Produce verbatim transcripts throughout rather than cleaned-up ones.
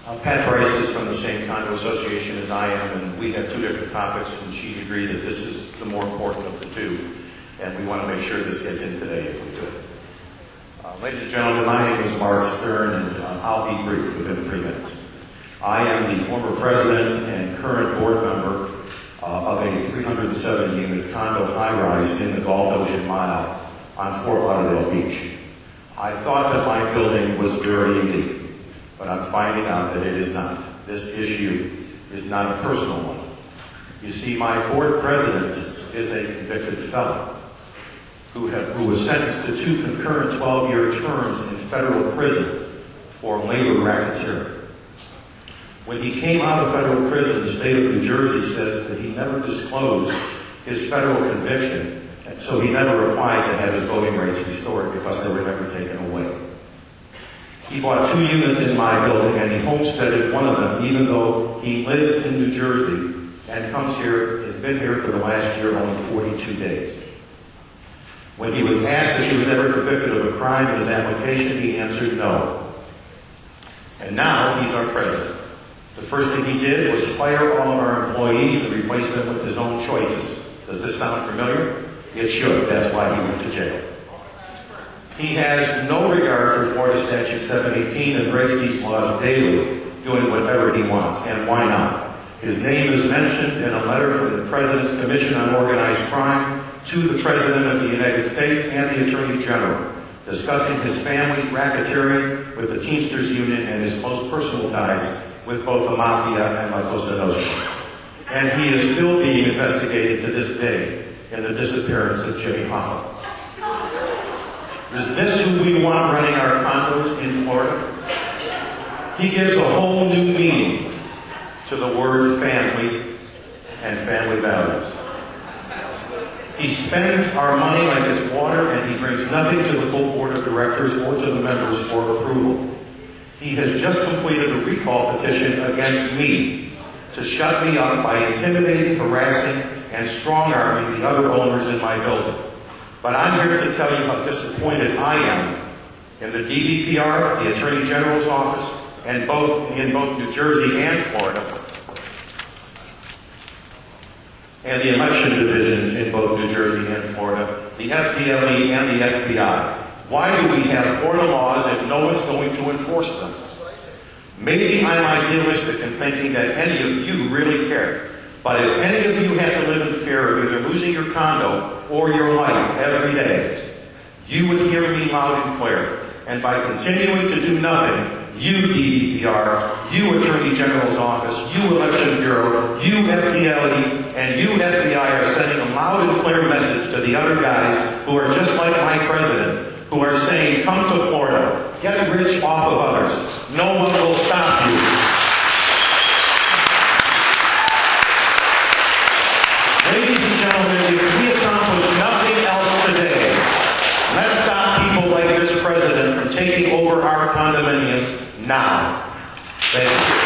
Uh, Pat Price is from the same condo association as I am, and we have two different topics, and she's agreed that this is the more important of the two, and we want to make sure this gets in today if we could. Uh, ladies and gentlemen, my name is Mark Stern, and uh, I'll be brief within three minutes. I am the former president and current board member uh, of a three hundred seven unit condo high-rise in the Galt Ocean Mile on Fort Lauderdale Beach. I thought that my building was very unique, but I'm finding out that it is not. This issue is not a personal one. You see, my board president is a convicted felon who, have, who was sentenced to two concurrent twelve-year terms in federal prison for labor racketeering. When he came out of federal prison, the state of New Jersey says that he never disclosed his federal conviction, and so he never applied to have his voting rights restored because they were never taken away. He bought two units in my building, and he homesteaded one of them, even though he lives in New Jersey and comes here, has been here for the last year only forty-two days. When he was asked if he was ever convicted of a crime in his application, he answered no. And now he's our president. The first thing he did was fire all of our employees and replace them with his own choices. Does this sound familiar? It should. That's why he went to jail. He has no regard for Florida Statute seven eighteen and breaks these laws daily, doing whatever he wants. And why not? His name is mentioned in a letter from the President's Commission on Organized Crime to the President of the United States and the Attorney General, discussing his family's racketeering with the Teamsters Union and his close personal ties with both the Mafia and La Cosa Nostra. And he is still being investigated to this day in the disappearance of Jimmy Hoffa. Is this who we want running our condos in Florida? He gives a whole new meaning to the word family and family values. He spends our money like it's water, and he brings nothing to the full board of directors or to the members for approval. He has just completed a recall petition against me to shut me up by intimidating, harassing, and strong-arming the other owners in my building. But I'm here to tell you how disappointed I am in the D B P R, the Attorney General's office, and both in both New Jersey and Florida, and the election divisions in both New Jersey and Florida, the F D L E and the F B I. Why do we have Florida laws if no one's going to enforce them? Maybe I'm idealistic in thinking that any of you really care. But if any of you had to live in fear of either losing your condo or your life every day, you would hear me loud and clear. And by continuing to do nothing, you D B P R, you Attorney General's office, you Election Bureau, you F D L E, and you F B I are sending a loud and clear message to the other guys who are just like my president, who are saying, come to Florida, get rich off of others. No one will stop you. Ladies and gentlemen, if we accomplish nothing else today, let's stop people like this president from taking over our condominiums now. Thank you.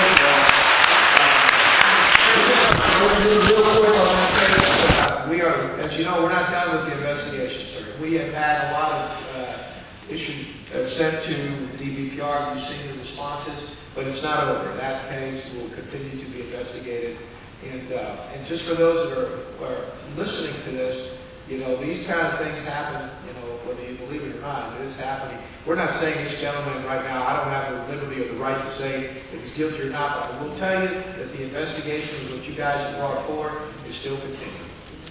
We are, as you know, we're not done with the investigation, sir. We have had a lot of uh, issues uh, sent to the D B P R. You've seen the responses, but it's not over. That case will continue to be investigated. And, uh, and just for those that are, are listening to this, you know, these kind of things happen, you know, whether you believe it or not, it is happening. We're not saying this gentleman right now, I don't have the liberty or the right to say if he's guilty or not, but I will tell you that the investigation of what you guys have brought forward is still continuing.